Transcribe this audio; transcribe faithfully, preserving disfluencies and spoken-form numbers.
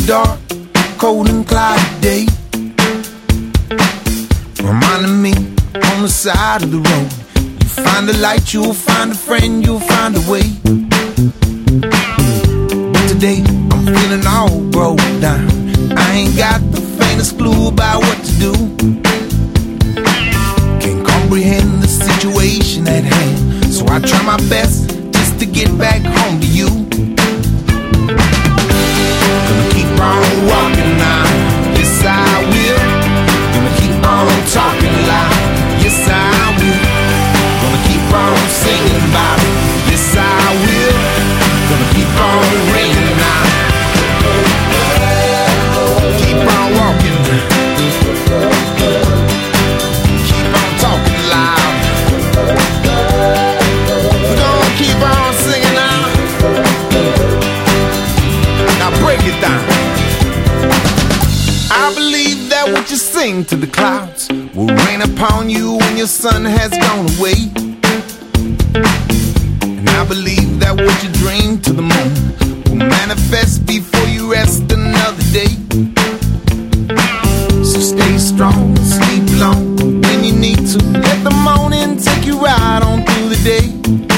dark, cold and cloudy day, reminding me on the side of the road. You find a light, you'll find a friend, you'll find a way. But today I'm feeling all broke down. I ain't got the faintest clue about what to do. Can't comprehend the situation at hand, so I try my best just to get back home to you. Gonna keep on walking now, yes I will. Gonna keep on talking loud, yes I will. Gonna keep on singing about it, yes I will. Gonna keep on ringing now. Keep on walking, keep on talking loud. We're gonna keep on singing now. Now break it down. I believe that what you sing to the clouds will rain upon you when your sun has gone away. And I believe that what you dream to the moon will manifest before you rest another day. So stay strong, sleep long when you need to. Let the morning take you right on through the day.